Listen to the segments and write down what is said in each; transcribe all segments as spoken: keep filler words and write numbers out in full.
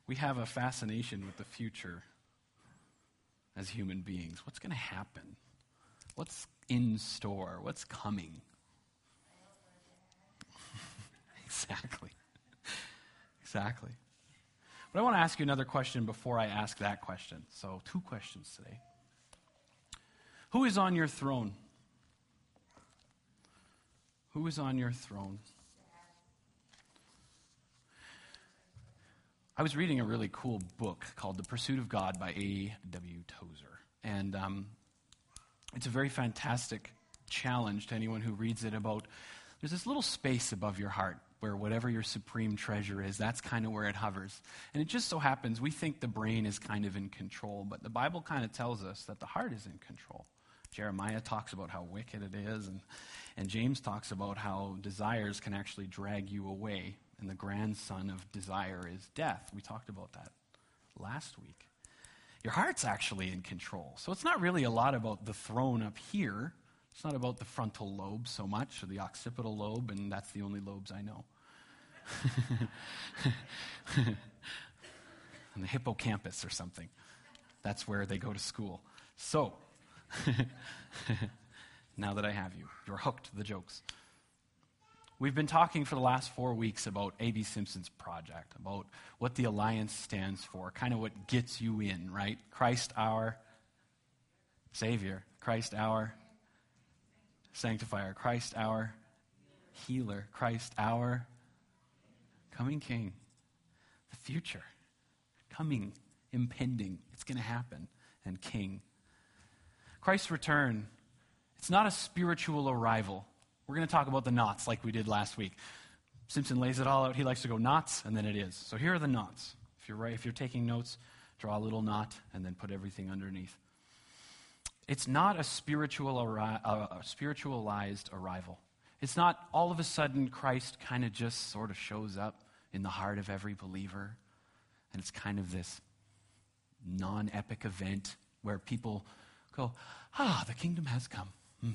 We have a fascination with the future as human beings. What's going to happen? What's in store? What's coming? Exactly. Exactly. But I want to ask you another question before I ask that question. So, two questions today. Who is on your throne? Who is on your throne? I was reading a really cool book called The Pursuit of God by A W Tozer. And um, it's a very fantastic challenge to anyone who reads it about, there's this little space above your heart where whatever your supreme treasure is, that's kind of where it hovers. And it just so happens, we think the brain is kind of in control, but the Bible kind of tells us that the heart is in control. Jeremiah talks about how wicked it is, and, and James talks about how desires can actually drag you away. And the grandson of desire is death. We talked about that last week. Your heart's actually in control. So it's not really a lot about the throne up here. It's not about the frontal lobe so much, or the occipital lobe, and that's the only lobes I know. And the hippocampus or something. That's where they go to school. So, now that I have you, you're hooked to the jokes. We've been talking for the last four weeks about A B Simpson's project, about what the Alliance stands for, kind of what gets you in, right? Christ our Savior, Christ our Sanctifier, Christ our Healer, Christ our coming King, the future, coming, impending, it's going to happen, and King. Christ's return, it's not a spiritual arrival. We're going to talk about the knots like we did last week. Simpson lays it all out. He likes to go knots, and then it is. So here are the knots. If you're right, if you're taking notes, draw a little knot, and then put everything underneath. It's not a spiritual arri- uh, a spiritualized arrival. It's not all of a sudden Christ kind of just sort of shows up in the heart of every believer, and it's kind of this non-epic event where people go, ah, the kingdom has come. Hmm.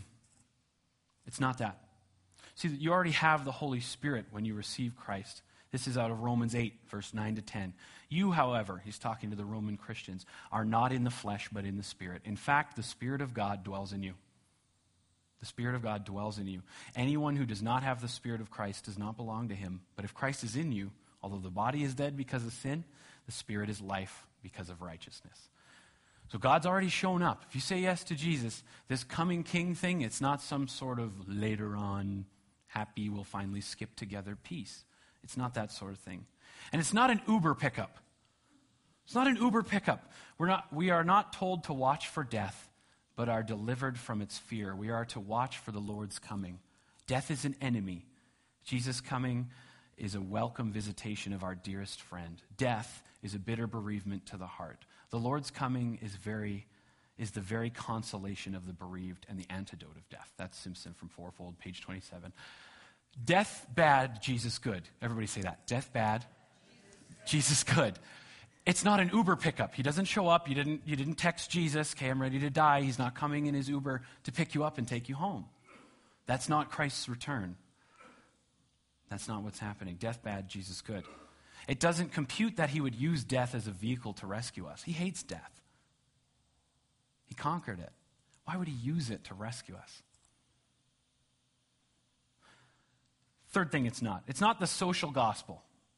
It's not that. See, you already have the Holy Spirit when you receive Christ. This is out of Romans eight, verse nine to ten. You, however, he's talking to the Roman Christians, are not in the flesh, but in the Spirit. In fact, the Spirit of God dwells in you. The Spirit of God dwells in you. Anyone who does not have the Spirit of Christ does not belong to him. But if Christ is in you, although the body is dead because of sin, the Spirit is life because of righteousness. So God's already shown up. If you say yes to Jesus, this coming King thing, it's not some sort of later on, happy, we'll finally skip together peace. It's not that sort of thing. And it's not an Uber pickup. It's not an Uber pickup. We're not, we are not told to watch for death, but are delivered from its fear. We are to watch for the Lord's coming. Death is an enemy. Jesus' coming is a welcome visitation of our dearest friend. Death is a bitter bereavement to the heart. The Lord's coming is very is the very consolation of the bereaved and the antidote of death. That's Simpson from Fourfold, page twenty-seven. Death bad, Jesus good. Everybody say that. Death bad, Jesus good. It's not an Uber pickup. He doesn't show up. You didn't, you didn't text Jesus, okay, I'm ready to die. He's not coming in his Uber to pick you up and take you home. That's not Christ's return. That's not what's happening. Death bad, Jesus good. It doesn't compute that he would use death as a vehicle to rescue us. He hates death. He conquered it. Why would he use it to rescue us? Third thing it's not. It's not the social gospel.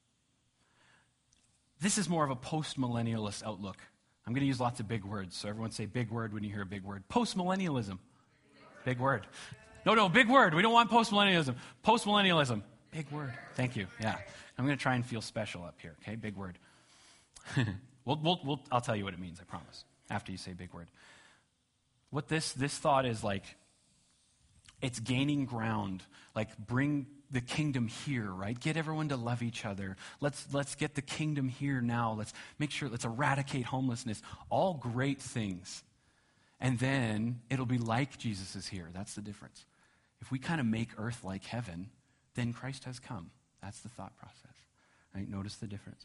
This is more of a post-millennialist outlook. I'm going to use lots of big words, so everyone say big word when you hear a big word. Post-millennialism. Big word. No, no, big word. We don't want post-millennialism. Post-millennialism. Big word. Thank you. Yeah. I'm going to try and feel special up here, okay? Big word. we'll, we'll, we'll, I'll tell you what it means, I promise, after you say big word. What this, this thought is like, it's gaining ground. Like, bring the kingdom here, right? Get everyone to love each other. Let's, let's get the kingdom here now. Let's make sure, let's eradicate homelessness. All great things. And then it'll be like Jesus is here. That's the difference. If we kind of make earth like heaven, then Christ has come. That's the thought process. Right? Notice the difference.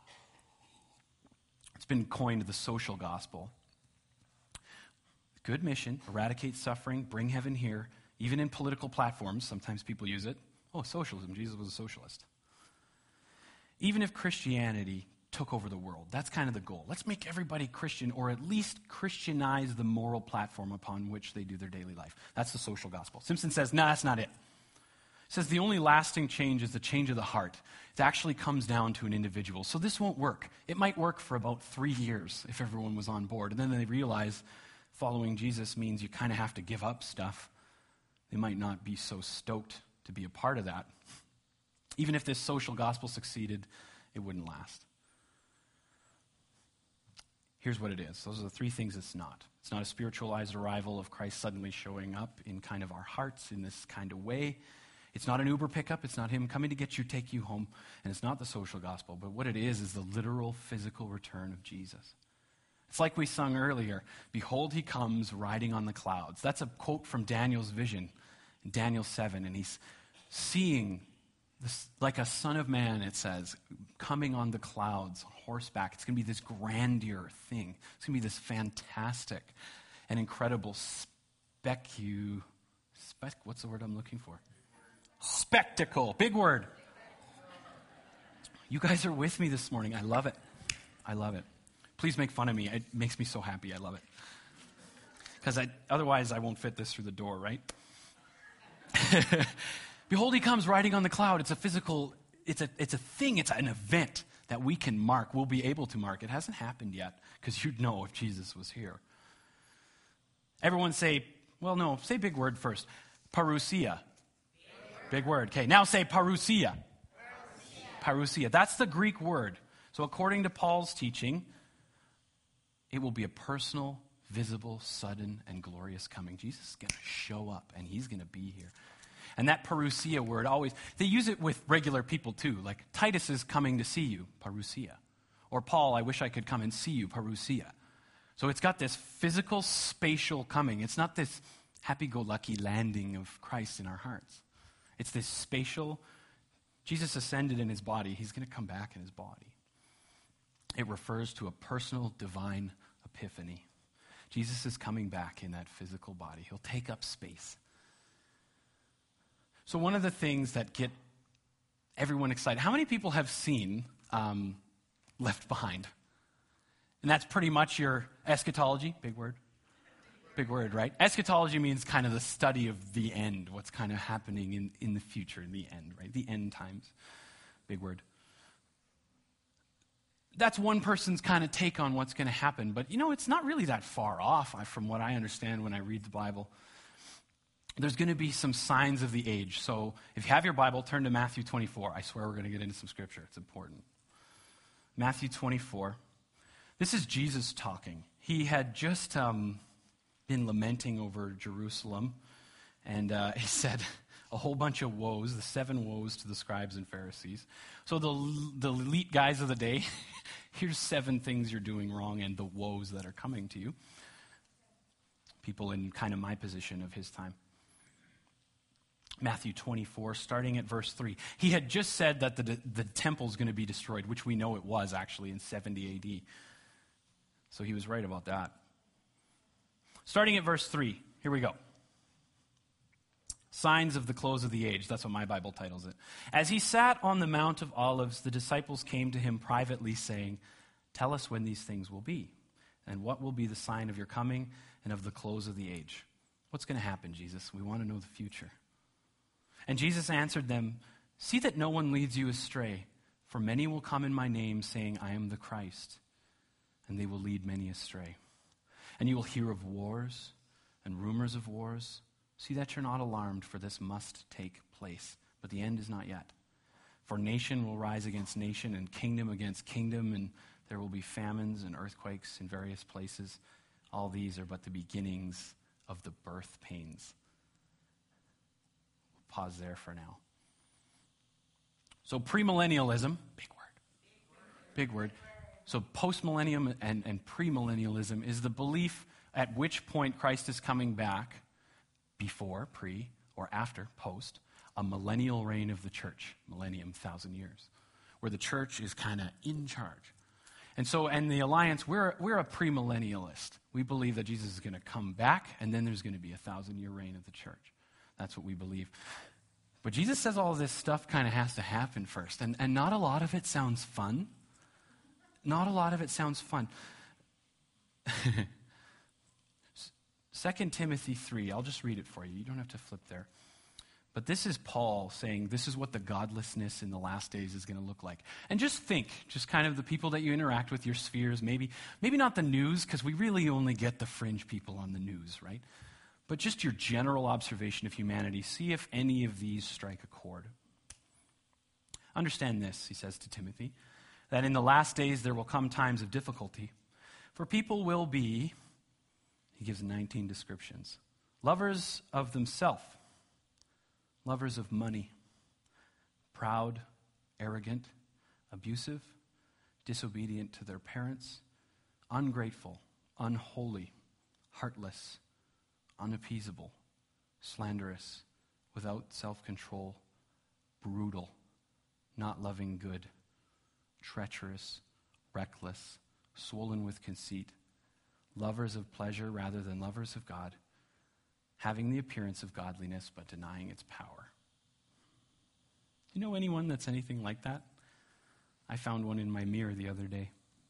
It's been coined the social gospel. Good mission, eradicate suffering, bring heaven here. Even in political platforms, sometimes people use it. Oh, socialism, Jesus was a socialist. Even if Christianity took over the world. That's kind of the goal. Let's make everybody Christian, or at least Christianize the moral platform upon which they do their daily life. That's the social gospel. Simpson says, no, that's not it. He says the only lasting change is the change of the heart. It actually comes down to an individual. So this won't work. It might work for about three years if everyone was on board. And then they realize following Jesus means you kind of have to give up stuff. They might not be so stoked to be a part of that. Even if this social gospel succeeded, it wouldn't last. Here's what it is. Those are the three things it's not. It's not a spiritualized arrival of Christ suddenly showing up in kind of our hearts in this kind of way. It's not an Uber pickup. It's not him coming to get you, take you home. And it's not the social gospel. But what it is is the literal physical return of Jesus. It's like we sung earlier, behold, he comes riding on the clouds. That's a quote from Daniel's vision in Daniel seven. And he's seeing this, like a son of man, it says, coming on the clouds, on horseback. It's going to be this grandeur thing. It's going to be this fantastic and incredible specu... Spec, what's the word I'm looking for? Spectacle. Big word. You guys are with me this morning. I love it. I love it. Please make fun of me. It makes me so happy. I love it. Because I, otherwise I won't fit this through the door, right? Behold, he comes riding on the cloud. It's a physical, it's a, it's a thing, it's an event that we can mark. We'll be able to mark. It hasn't happened yet because you'd know if Jesus was here. Everyone say, well, no, say big word first. Parousia. Big word. Okay, now say parousia. Parousia. Parousia. That's the Greek word. So according to Paul's teaching, it will be a personal, visible, sudden, and glorious coming. Jesus is going to show up, and he's going to be here. And that parousia word always, they use it with regular people too. Like Titus is coming to see you, parousia. Or Paul, I wish I could come and see you, parousia. So it's got this physical, spatial coming. It's not this happy-go-lucky landing of Christ in our hearts. It's this spatial, Jesus ascended in his body. He's going to come back in his body. It refers to a personal divine epiphany. Jesus is coming back in that physical body. He'll take up space. So one of the things that get everyone excited, how many people have seen um, Left Behind? And that's pretty much your eschatology, big word. Big word, right? Eschatology means kind of the study of the end, what's kind of happening in, in the future, in the end, right? The end times. Big word. That's one person's kind of take on what's going to happen. But, you know, it's not really that far off from what I understand when I read the Bible. There's going to be some signs of the age. So if you have your Bible, turn to Matthew twenty-four. I swear we're going to get into some scripture. It's important. Matthew twenty-four. This is Jesus talking. He had just... Um, been lamenting over Jerusalem, and uh, he said a whole bunch of woes, the seven woes to the scribes and Pharisees. So the, the elite guys of the day, here's seven things you're doing wrong and the woes that are coming to you. People in kind of my position of his time. Matthew twenty-four, starting at verse three. He had just said that the, the temple's going to be destroyed, which we know it was actually in seventy A D. So he was right about that. Starting at verse three, here we go. Signs of the close of the age. That's what my Bible titles it. As he sat on the Mount of Olives, the disciples came to him privately saying, tell us when these things will be, and what will be the sign of your coming and of the close of the age. What's going to happen, Jesus? We want to know the future. And Jesus answered them, see that no one leads you astray, for many will come in my name saying, I am the Christ, and they will lead many astray. And you will hear of wars and rumors of wars. See that you're not alarmed, for this must take place. But the end is not yet. For nation will rise against nation, and kingdom against kingdom, and there will be famines and earthquakes in various places. All these are but the beginnings of the birth pains. We'll pause there for now. So premillennialism, big word, big word. So postmillennium and, and premillennialism is the belief at which point Christ is coming back, before, pre, or after, post, a millennial reign of the church, millennium, thousand years, where the church is kind of in charge. And so, and the Alliance, we're, we're a premillennialist. We believe that Jesus is going to come back, and then there's going to be a thousand-year reign of the church. That's what we believe. But Jesus says all of this stuff kind of has to happen first, and, and not a lot of it sounds fun. not a lot of it sounds fun. Second Timothy three, I'll just read it for you. You don't have to flip there. But this is Paul saying this is what the godlessness in the last days is going to look like. And just think, just kind of the people that you interact with, your spheres, maybe maybe not the news, because we really only get the fringe people on the news, right? But just your general observation of humanity. See if any of these strike a chord. Understand this, he says to Timothy, that in the last days there will come times of difficulty. For people will be, he gives nineteen descriptions, lovers of themselves, lovers of money, proud, arrogant, abusive, disobedient to their parents, ungrateful, unholy, heartless, unappeasable, slanderous, without self-control, brutal, not loving good, treacherous, reckless, swollen with conceit, lovers of pleasure rather than lovers of God, having the appearance of godliness but denying its power. Do you know anyone that's anything like that? I found one in my mirror the other day.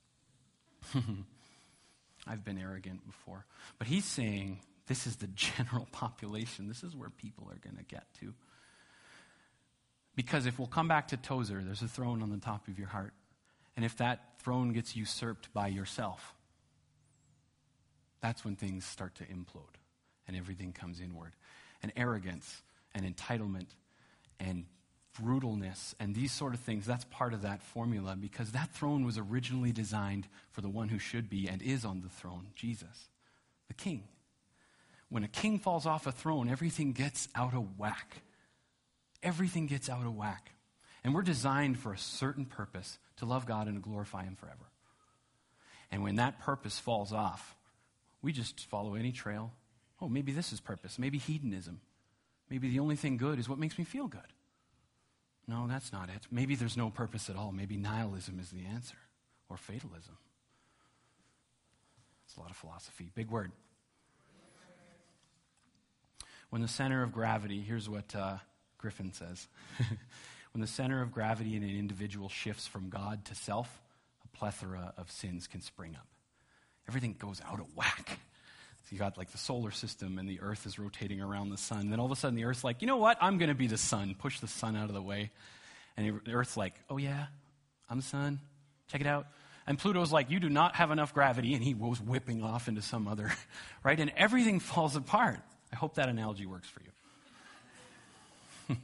I've been arrogant before. But he's saying this is the general population. This is where people are going to get to. Because if we'll come back to Tozer, there's a throne on the top of your heart. And if that throne gets usurped by yourself, that's when things start to implode. And everything comes inward. And arrogance and entitlement and brutalness and these sort of things, that's part of that formula, because that throne was originally designed for the one who should be and is on the throne, Jesus, the king. When a king falls off a throne, everything gets out of whack. Everything gets out of whack. And we're designed for a certain purpose, to love God and to glorify him forever. And when that purpose falls off, we just follow any trail. Oh, maybe this is purpose. Maybe hedonism. Maybe the only thing good is what makes me feel good. No, that's not it. Maybe there's no purpose at all. Maybe nihilism is the answer. Or fatalism. It's a lot of philosophy. Big word. When the center of gravity, here's what uh, Griffin says. When the center of gravity in an individual shifts from God to self, a plethora of sins can spring up. Everything goes out of whack. So you got like the solar system and the earth is rotating around the sun. Then all of a sudden the earth's like, you know what? I'm going to be the sun. Push the sun out of the way. And the earth's like, oh yeah, I'm the sun. Check it out. And Pluto's like, you do not have enough gravity. And he goes whipping off into some other, right? And everything falls apart. I hope that analogy works for you.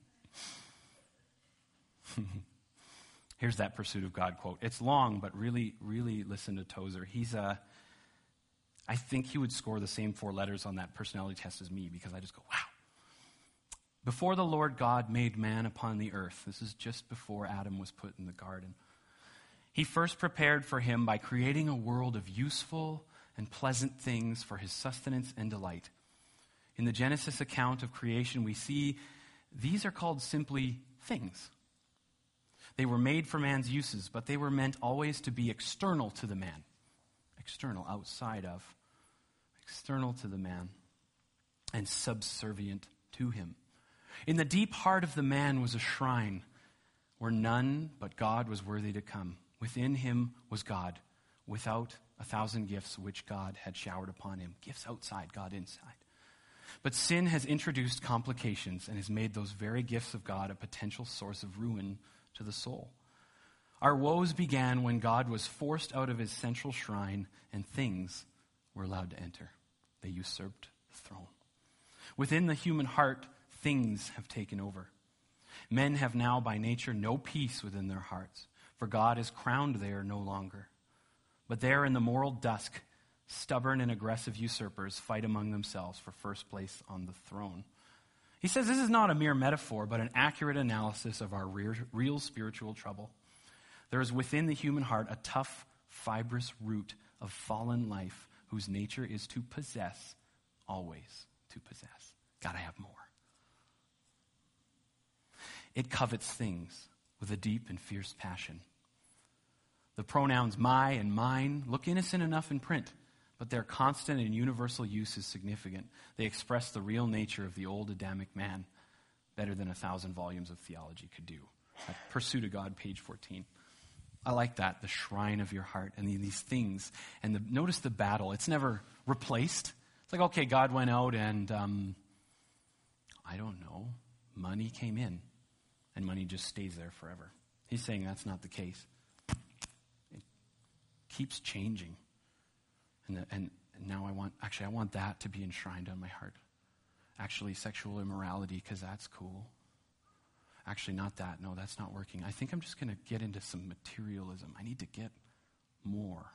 Here's that Pursuit of God quote. It's long, but really, really listen to Tozer. He's a... I think he would score the same four letters on that personality test as me, because I just go, wow. Before the Lord God made man upon the earth, this is just before Adam was put in the garden, he first prepared for him by creating a world of useful and pleasant things for his sustenance and delight. In the Genesis account of creation, we see these are called simply things. They were made for man's uses, but they were meant always to be external to the man. External, outside of, external to the man, and subservient to him. In the deep heart of the man was a shrine where none but God was worthy to come. Within him was God, without a thousand gifts which God had showered upon him. Gifts outside, God inside. But sin has introduced complications and has made those very gifts of God a potential source of ruin to the soul. Our woes began when God was forced out of his central shrine and things were allowed to enter. They usurped the throne. Within the human heart, things have taken over. Men have now by nature no peace within their hearts, for God is crowned there no longer. But there in the moral dusk, stubborn and aggressive usurpers fight among themselves for first place on the throne. He says this is not a mere metaphor, but an accurate analysis of our real, real spiritual trouble. There is within the human heart a tough, fibrous root of fallen life whose nature is to possess, always to possess. Gotta have more. It covets things with a deep and fierce passion. The pronouns my and mine look innocent enough in print, but their constant and universal use is significant. They express the real nature of the old Adamic man better than a thousand volumes of theology could do. Pursuit of God, page fourteen. I like that, the shrine of your heart and these things. And the, notice the battle. It's never replaced. It's like, okay, God went out and, um, I don't know, money came in. And money just stays there forever. He's saying that's not the case. It keeps changing. And, the, and, and now I want, actually I want that to be enshrined on my heart. Actually, sexual immorality, because that's cool. Actually, not that. No, that's not working. I think I'm just going to get into some materialism. I need to get more.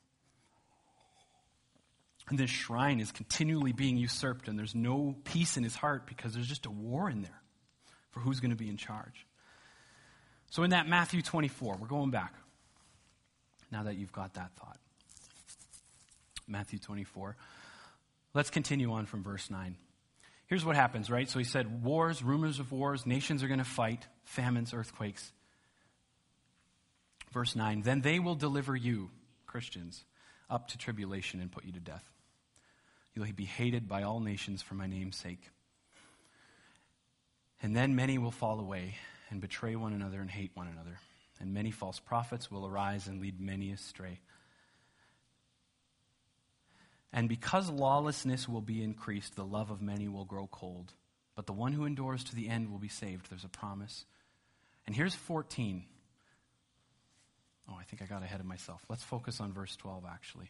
And this shrine is continually being usurped, and there's no peace in his heart because there's just a war in there for who's going to be in charge. So in that Matthew twenty-four, we're going back. Now that you've got that thought. Matthew twenty-four. Let's continue on from verse nine. Here's what happens, right? So he said, wars, rumors of wars, nations are going to fight, famines, earthquakes. Verse nine, then they will deliver you, Christians, up to tribulation and put you to death. You'll be hated by all nations for my name's sake. And then many will fall away and betray one another and hate one another. And many false prophets will arise and lead many astray. And because lawlessness will be increased, the love of many will grow cold. But the one who endures to the end will be saved. There's a promise. And here's fourteen. Oh, I think I got ahead of myself. Let's focus on verse twelve, actually.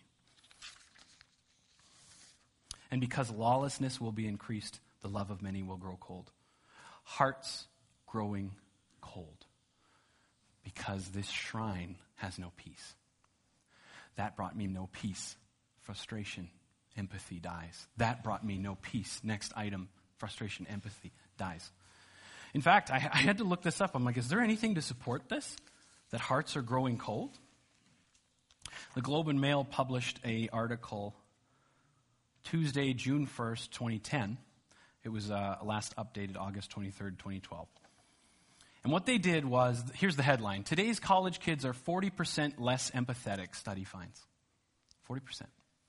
And because lawlessness will be increased, the love of many will grow cold. Hearts growing cold. Because this shrine has no peace. That brought me no peace. Frustration, empathy dies. That brought me no peace. Next item, frustration, empathy dies. In fact, I, I had to look this up. I'm like, is there anything to support this? That hearts are growing cold? The Globe and Mail published an article Tuesday, June first, twenty ten. It was uh, last updated August twenty-third, twenty twelve. And what they did was, here's the headline. Today's college kids are forty percent less empathetic, study finds. forty percent.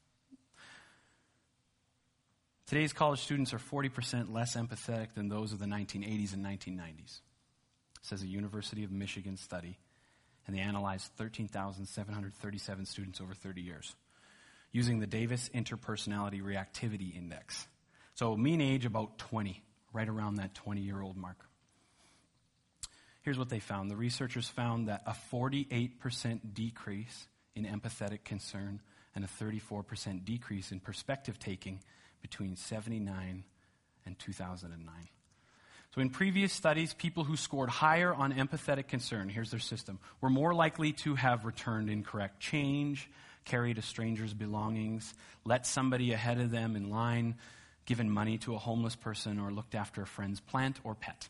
Today's college students are forty percent less empathetic than those of the nineteen eighties and nineteen nineties, says a University of Michigan study. And they analyzed thirteen thousand seven hundred thirty-seven students over thirty years using the Davis Interpersonality Reactivity Index. So mean age about twenty, right around that twenty-year-old mark. Here's what they found. The researchers found that a forty-eight percent decrease in empathetic concern and a thirty-four percent decrease in perspective taking between seventy-nine and two thousand nine. So in previous studies, people who scored higher on empathetic concern, here's their system, were more likely to have returned incorrect change, carried a stranger's belongings, let somebody ahead of them in line, given money to a homeless person, or looked after a friend's plant or pet.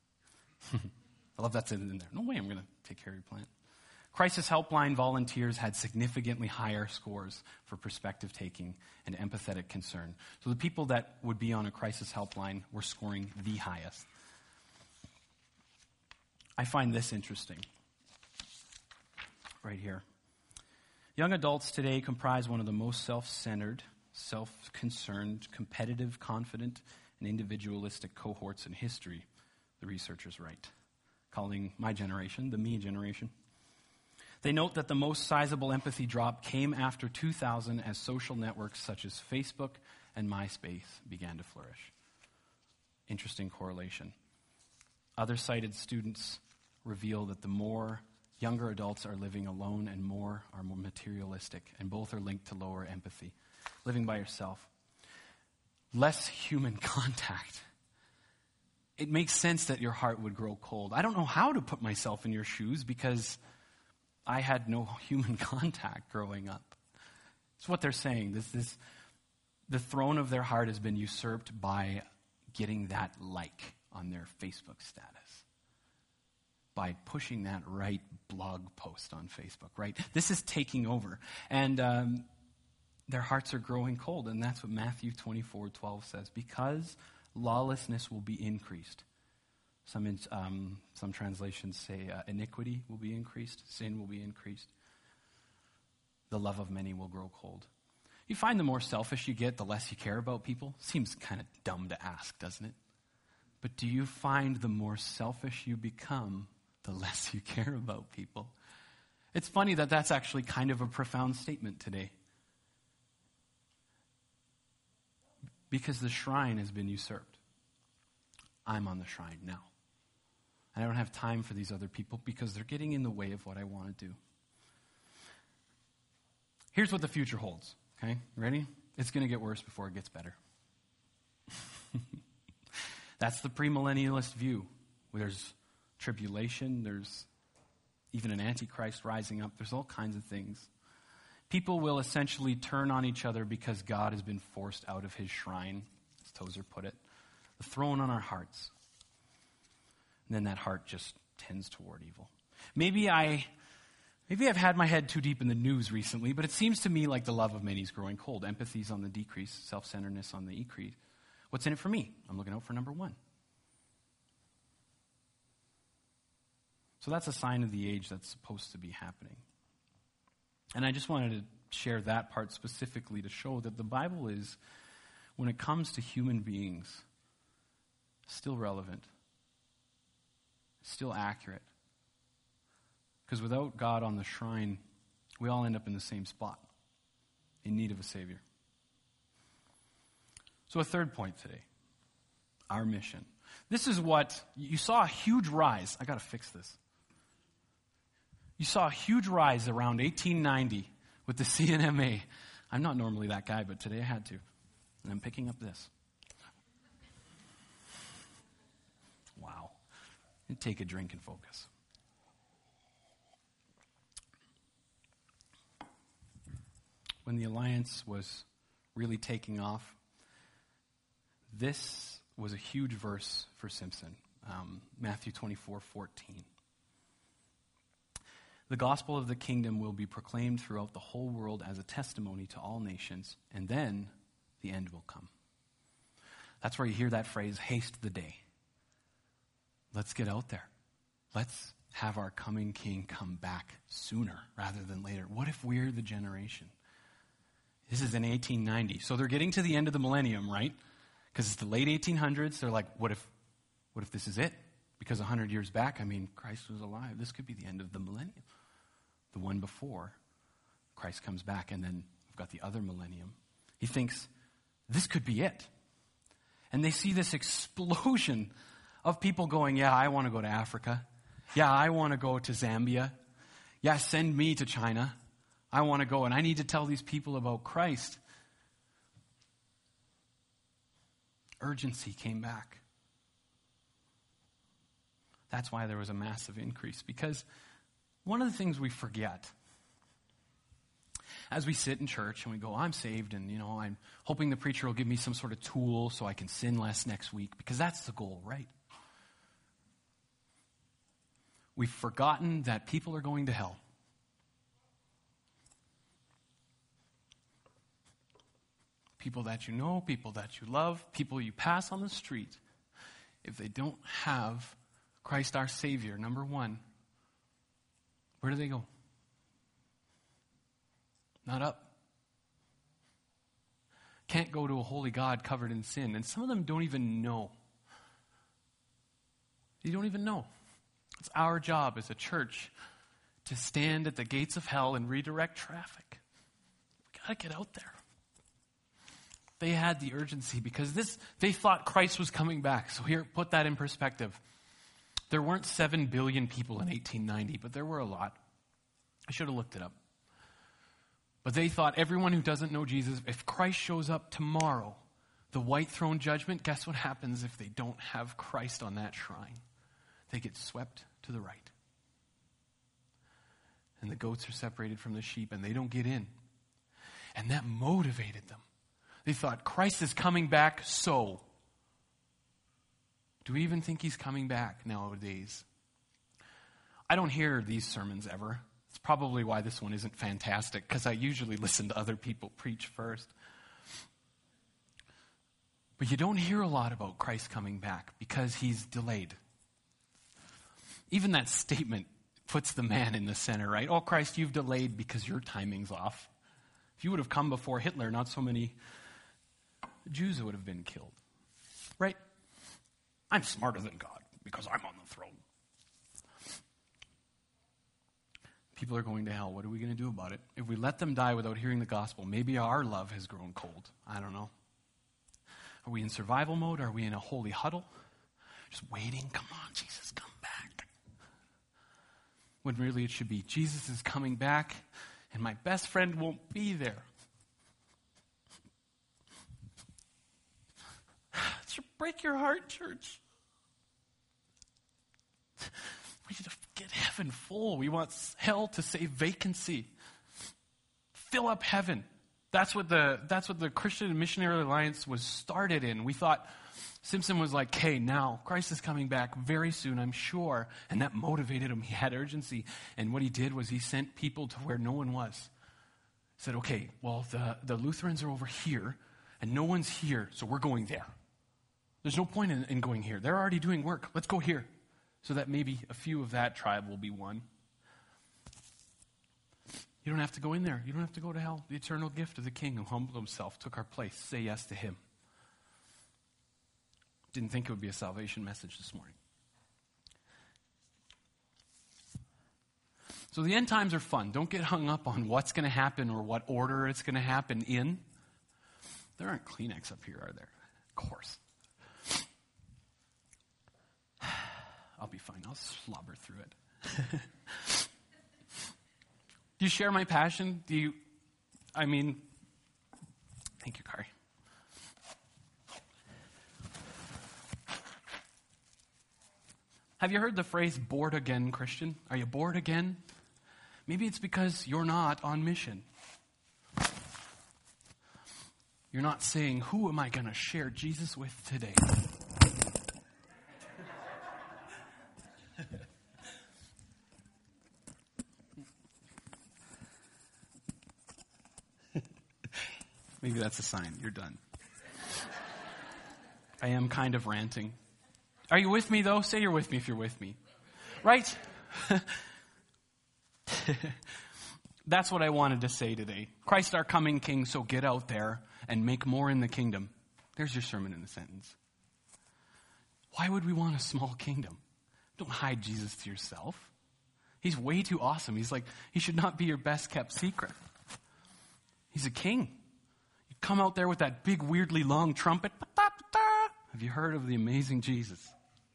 I love that's in there. No way I'm going to take care of your plant. Crisis Helpline volunteers had significantly higher scores for perspective taking and empathetic concern. So the people that would be on a crisis helpline were scoring the highest. I find this interesting. Right here. Young adults today comprise one of the most self-centered, self-concerned, competitive, confident, and individualistic cohorts in history, the researchers write, calling my generation the me generation. They note that the most sizable empathy drop came after two thousand as social networks such as Facebook and MySpace began to flourish. Interesting correlation. Other cited students reveal that the more younger adults are living alone and more are more materialistic, and both are linked to lower empathy. Living by yourself. Less human contact. It makes sense that your heart would grow cold. I don't know how to put myself in your shoes because I had no human contact growing up. It's what they're saying. This, this, the throne of their heart has been usurped by getting that like on their Facebook status. By pushing that right blog post on Facebook, right? This is taking over. And um, their hearts are growing cold. And that's what Matthew twenty-four twelve says. Because lawlessness will be increased. Some in, um, some translations say uh, iniquity will be increased, sin will be increased. The love of many will grow cold. You find the more selfish you get, the less you care about people. Seems kind of dumb to ask, doesn't it? But do you find the more selfish you become, the less you care about people? It's funny that that's actually kind of a profound statement today. Because the shrine has been usurped. I'm on the shrine now. And I don't have time for these other people because they're getting in the way of what I want to do. Here's what the future holds, okay? Ready? It's going to get worse before it gets better. That's the premillennialist view. There's tribulation, there's even an antichrist rising up, there's all kinds of things. People will essentially turn on each other because God has been forced out of his shrine, as Tozer put it, the throne on our hearts. And then that heart just tends toward evil. Maybe I, maybe I've had my head too deep in the news recently, but it seems to me like the love of many is growing cold. Empathy's on the decrease, self-centeredness on the increase. What's in it for me? I'm looking out for number one. So that's a sign of the age that's supposed to be happening. And I just wanted to share that part specifically to show that the Bible is, when it comes to human beings, still relevant, still accurate. Because without God on the shrine, we all end up in the same spot, in need of a Savior. So a third point today, our mission. This is what, you saw a huge rise. I got to fix this. You saw a huge rise around eighteen ninety with the C N M A. I'm not normally that guy, but today I had to. And I'm picking up this. Wow. And take a drink and focus. When the alliance was really taking off, this was a huge verse for Simpson. Um, Matthew twenty-four fourteen. The gospel of the kingdom will be proclaimed throughout the whole world as a testimony to all nations, and then the end will come. That's where you hear that phrase, haste the day. Let's get out there. Let's have our coming king come back sooner rather than later. What if we're the generation? This is in eighteen ninety. So they're getting to the end of the millennium, right? Because it's the late eighteen hundreds. They're like, what if, what if this is it? Because one hundred years back, I mean, Christ was alive. This could be the end of the millennium. The one before Christ comes back, and then we've got the other millennium. He thinks, this could be it. And they see this explosion of people going, yeah, I want to go to Africa. Yeah, I want to go to Zambia. Yeah, send me to China. I want to go, and I need to tell these people about Christ. Urgency came back. That's why there was a massive increase, because one of the things we forget as we sit in church and we go, I'm saved, and you know, I'm hoping the preacher will give me some sort of tool so I can sin less next week, because that's the goal, right? We've forgotten that people are going to hell. People that you know, people that you love, people you pass on the street, if they don't have Christ our Savior, number one, where do they go? Not up. Can't go to a holy God covered in sin. And some of them don't even know. They don't even know. It's our job as a church to stand at the gates of hell and redirect traffic. We got to get out there. They had the urgency because this, they thought Christ was coming back. So here, put that in perspective. There weren't seven billion people in eighteen ninety, but there were a lot. I should have looked it up. But they thought everyone who doesn't know Jesus, if Christ shows up tomorrow, the white throne judgment, guess what happens if they don't have Christ on that shrine? They get swept to the right. And the goats are separated from the sheep, and they don't get in. And that motivated them. They thought, Christ is coming back, so. Do we even think he's coming back nowadays? I don't hear these sermons ever. It's probably why this one isn't fantastic, because I usually listen to other people preach first. But you don't hear a lot about Christ coming back because he's delayed. Even that statement puts the man in the center, right? Oh, Christ, you've delayed because your timing's off. If you would have come before Hitler, not so many Jews would have been killed. Right? I'm smarter than God because I'm on the throne. People are going to hell. What are we going to do about it? If we let them die without hearing the gospel, maybe our love has grown cold. I don't know. Are we in survival mode? Are we in a holy huddle? Just waiting? Come on, Jesus, come back. When really it should be, Jesus is coming back, and my best friend won't be there. It should break your heart, church. We need to get heaven full. We want hell to save vacancy. Fill up heaven. That's what the that's what the Christian Missionary Alliance was started in. We thought Simpson was like, hey, now Christ is coming back very soon, I'm sure. And that motivated him. He had urgency. And what he did was he sent people to where no one was. He said, okay, well, the, the Lutherans are over here, and no one's here, so we're going there. There's no point in, in going here. They're already doing work. Let's go here. So that maybe a few of that tribe will be one. You don't have to go in there. You don't have to go to hell. The eternal gift of the King who humbled himself, took our place. Say yes to him. Didn't think it would be a salvation message this morning. So the end times are fun. Don't get hung up on what's going to happen or what order it's going to happen in. There aren't Kleenex up here, are there? Of course. I'll be fine. I'll slobber through it. Do you share my passion? Do you, I mean, thank you, Kari. Have you heard the phrase, bored again, Christian? Are you bored again? Maybe it's because you're not on mission. You're not saying, who am I going to share Jesus with today? Maybe that's a sign. You're done. I am kind of ranting. Are you with me, though? Say you're with me if you're with me. Right? That's what I wanted to say today. Christ our coming King, so get out there and make more in the kingdom. There's your sermon in a sentence. Why would we want a small kingdom? Don't hide Jesus to yourself. He's way too awesome. He's like, he should not be your best kept secret. He's a king. You come out there with that big, weirdly long trumpet. Have you heard of the amazing Jesus?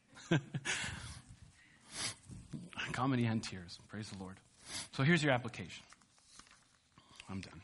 Comedy and tears. Praise the Lord. So here's your application. I'm done.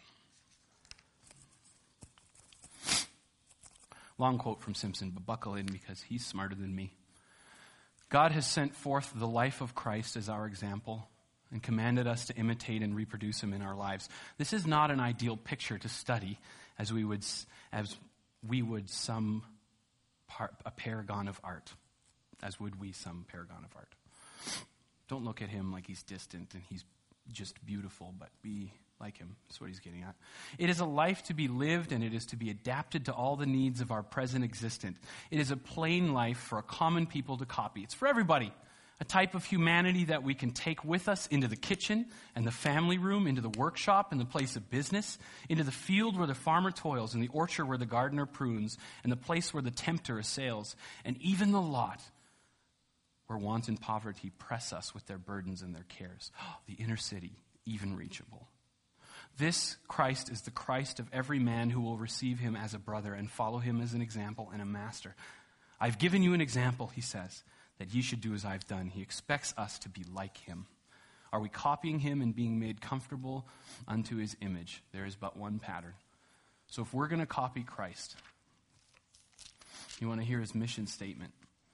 Long quote from Simpson, but buckle in because he's smarter than me. God has sent forth the life of Christ as our example and commanded us to imitate and reproduce him in our lives. This is not an ideal picture to study as we would as we would some par, a paragon of art, as would we some paragon of art. Don't look at him like he's distant and he's just beautiful, but be like him. That's what he's getting at. It is a life to be lived, and it is to be adapted to all the needs of our present existence. It is a plain life for a common people to copy. It's for everybody. A type of humanity that we can take with us into the kitchen and the family room, into the workshop and the place of business, into the field where the farmer toils, and the orchard where the gardener prunes, and the place where the tempter assails, and even the lot where want and poverty press us with their burdens and their cares. The inner city, even reachable. This Christ is the Christ of every man who will receive him as a brother and follow him as an example and a master. I've given you an example, he says, that ye should do as I've done. He expects us to be like him. Are we copying him and being made comfortable unto his image? There is but one pattern. So if we're going to copy Christ, you want to hear his mission statement.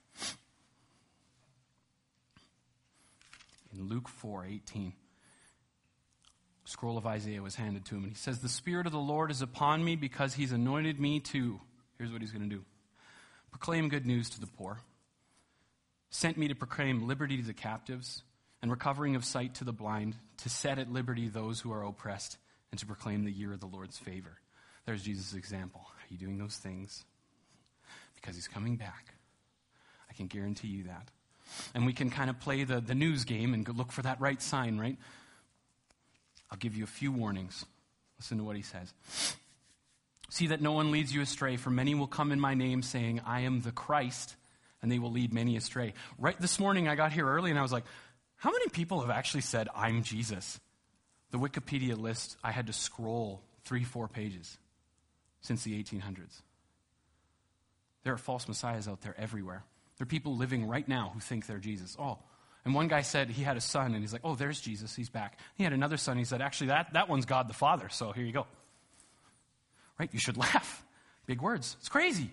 In Luke four eighteen, scroll of Isaiah was handed to him, and he says, the Spirit of the Lord is upon me because he's anointed me to, here's what he's going to do, proclaim good news to the poor, sent me to proclaim liberty to the captives and recovering of sight to the blind, to set at liberty those who are oppressed, and to proclaim the year of the Lord's favor. There's Jesus' example. Are you doing those things? Because he's coming back. I can guarantee you that. And we can kind of play the, the news game and go look for that right sign, right? I'll give you a few warnings. Listen to what he says. See that no one leads you astray, for many will come in my name saying, I am the Christ, and they will lead many astray. Right this morning I got here early and I was like, How many people have actually said, I'm Jesus? The Wikipedia list, I had to scroll three, four pages since the eighteen hundreds. There are false messiahs out there everywhere. There are people living right now who think they're Jesus. Oh, and one guy said he had a son, and he's like, oh, there's Jesus, he's back. He had another son, he said, actually, that, that one's God the Father, so here you go. Right? You should laugh. Big words. It's crazy.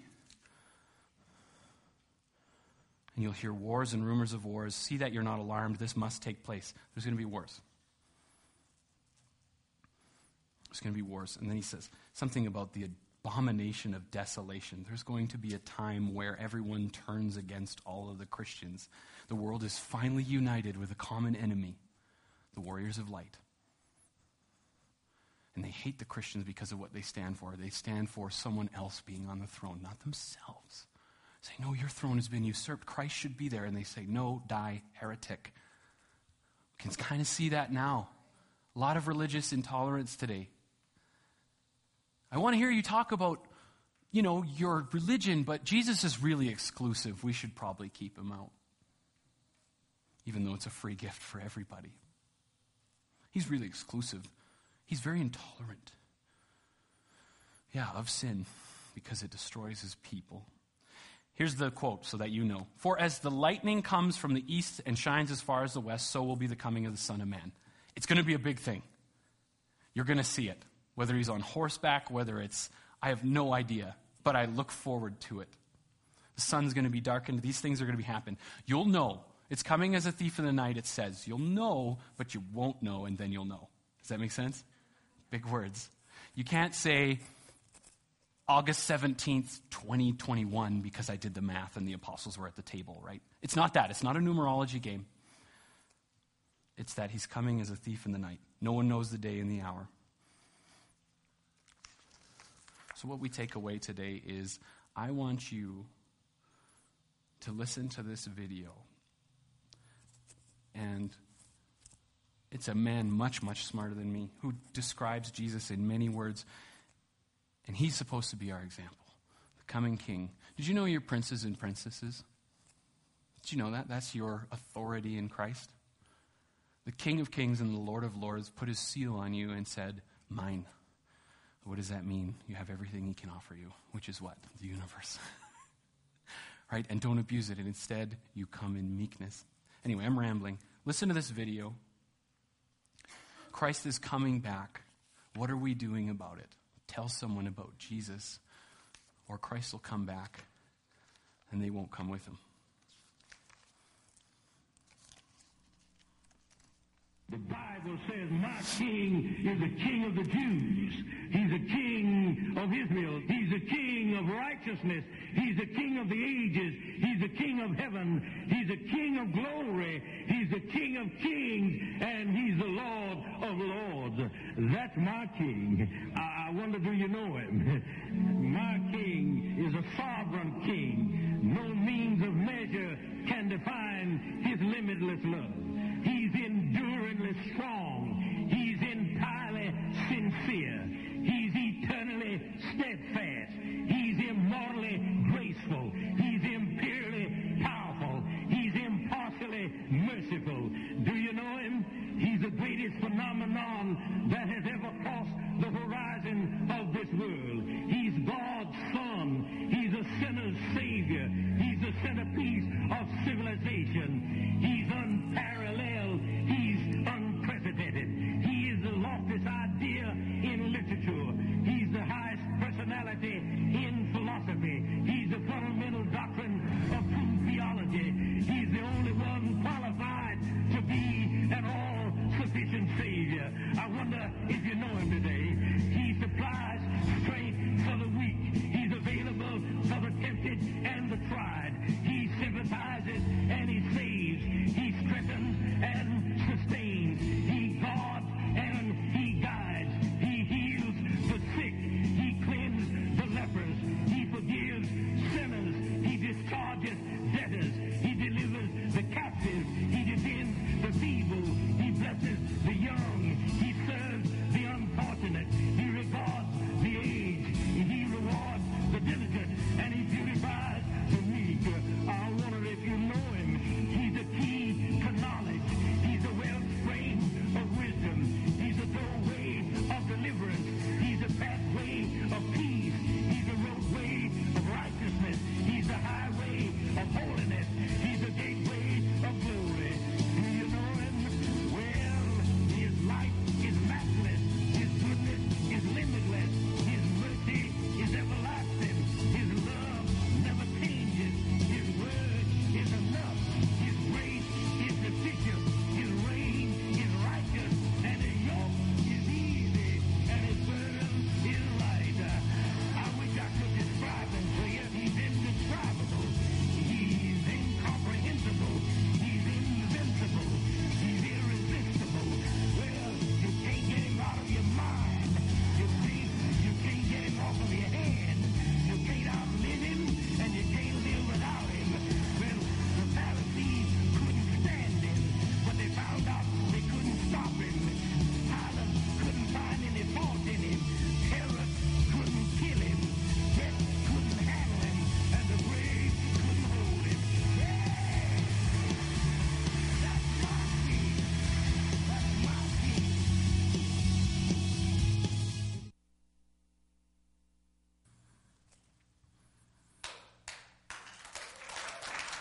And you'll hear wars and rumors of wars. See that you're not alarmed. This must take place. There's going to be wars. There's going to be wars. And then he says something about the abomination of desolation. There's going to be a time where everyone turns against all of the Christians. The world is finally united with a common enemy, the warriors of light. And they hate the Christians because of what they stand for. They stand for someone else being on the throne, not themselves. Say, no, your throne has been usurped. Christ should be there. And they say, no, die, heretic. We can kind of see that now. A lot of religious intolerance today. I want to hear you talk about, you know, your religion, but Jesus is really exclusive. We should probably keep him out. Even though it's a free gift for everybody. He's really exclusive. He's very intolerant. Yeah, of sin, because it destroys his people. Here's the quote so that you know. For as the lightning comes from the east and shines as far as the west, so will be the coming of the Son of Man. It's going to be a big thing. You're going to see it. Whether he's on horseback, whether it's, I have no idea, but I look forward to it. The sun's going to be darkened. These things are going to be happen. You'll know. It's coming as a thief in the night, it says. You'll know, but you won't know, and then you'll know. Does that make sense? Big words. You can't say August seventeenth, twenty twenty-one, because I did the math and the apostles were at the table, right? It's not that. It's not a numerology game. It's that he's coming as a thief in the night. No one knows the day and the hour. So what we take away today is, I want you to listen to this video. And it's a man much, much smarter than me who describes Jesus in many words. And he's supposed to be our example, the coming king. Did you know you're princes and princesses? Did you know that? That's your authority in Christ. The King of Kings and the Lord of Lords put his seal on you and said, mine. What does that mean? You have everything he can offer you, which is what? The universe. Right? And don't abuse it. And instead, you come in meekness. Anyway, I'm rambling. Listen to this video. Christ is coming back. What are we doing about it? Tell someone about Jesus, or Christ will come back, and they won't come with him. The Bible says, my king is the king of the Jews. He's a king of Israel. He's a king of righteousness. He's a king of the ages. He's a king of heaven. He's a king of glory. He's the king of kings, and he's the Lord of lords. That's my king. I, I wonder, do you know him? My king is a sovereign king. No means of measure can define his limitless love. He's enduringly strong. He's entirely sincere. He's eternally steadfast. He's immortally graceful. He's imperially powerful. He's impartially merciful. Do you know him? He's the greatest phenomenon that has ever crossed the horizon of this world. He's God's Son. He's a sinner's Savior. He's the centerpiece of civilization. He's unparalleled. He's unprecedented.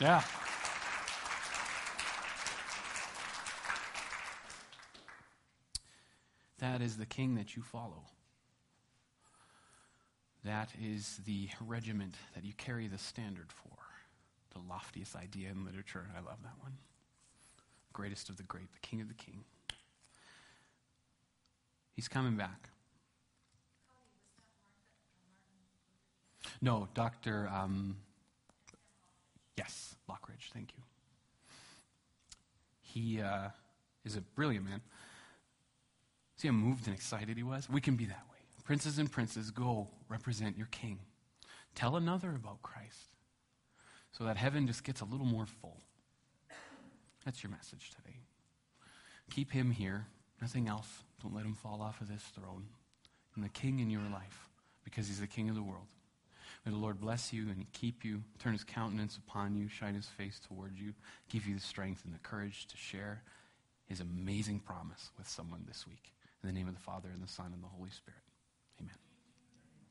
Yeah. That is the king that you follow. That is the regiment that you carry the standard for. The loftiest idea in literature. I love that one. Greatest of the great, the king of the king. He's coming back. No, Doctor Um, yes, Lockridge, thank you. He uh, is a brilliant man. See how moved and excited he was? We can be that way. Princes and princes, go represent your king. Tell another about Christ so that heaven just gets a little more full. That's your message today. Keep him here, nothing else. Don't let him fall off of this throne. And the king in your life, because he's the king of the world. May the Lord bless you and keep you, turn his countenance upon you, shine his face toward you, give you the strength and the courage to share his amazing promise with someone this week. In the name of the Father, and the Son, and the Holy Spirit.